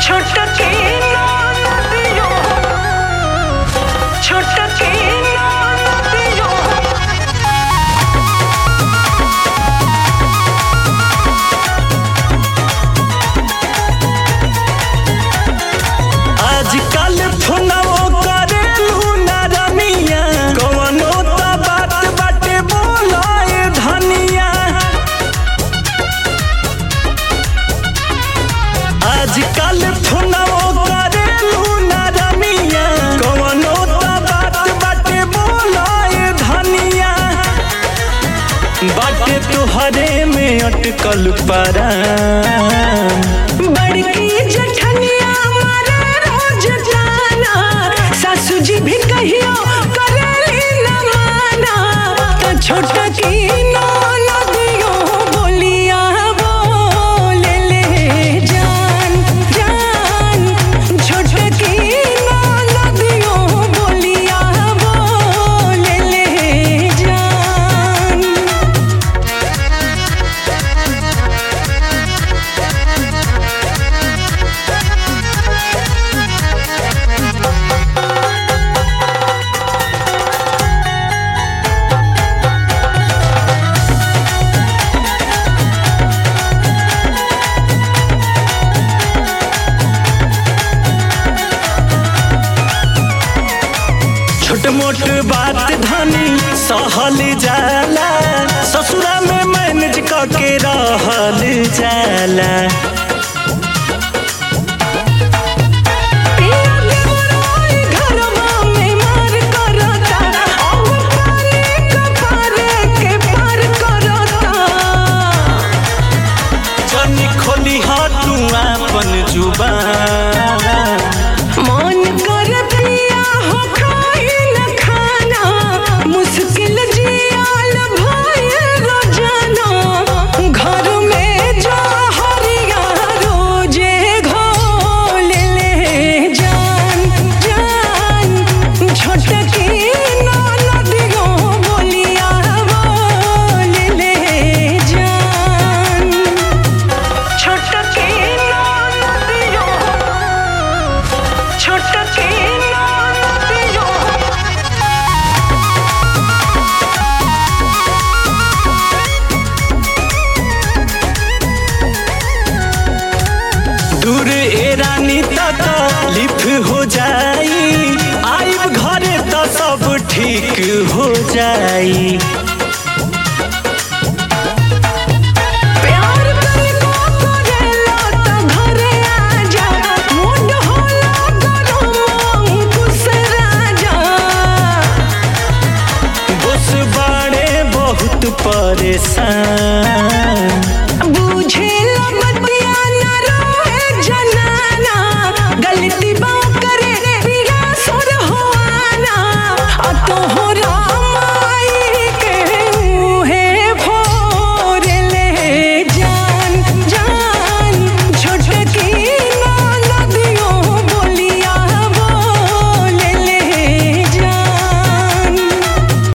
छोटकी नदियो छोटकी नदियो आजकल फोनवो करेलू ना रमिया कवनो त बात बाटे बोलाए धनिया। आजकल फोनवो करेलू ना रमिया कवनो त बात बाटे बोलाए धनिया। बाटे तोहरे में अटकल परान बड़की जठनिया मारे रोज जाना सासू जी भी कहियो करेली न माना तो छोटकी नदियो बोलिया बोले ले जान जान छोटकी नदियो बोलिया बोले ले जान। छोट मोट बात धनी सहल जाला ससुरा में मैनेज करके रहल जाला। जनी खोली हा तू अपन जुबान मन कर पिया हो खाई न खाना मुश्किल जियाल भाई रोजाना घर में जो हरिया रोजे घोल ले जान जान छोटकी नदियो बोलिया बोल ले जान। छोटकी नदियो छोटकी नदियो दूर ए रानी तकलीफ हो जाई आइब घरे तो सब ठीक हो जाई। प्यार तनिको करेला त घरे आजा मूड होला गरम अंकुश राजा। बस बाड़े बहुत परेशान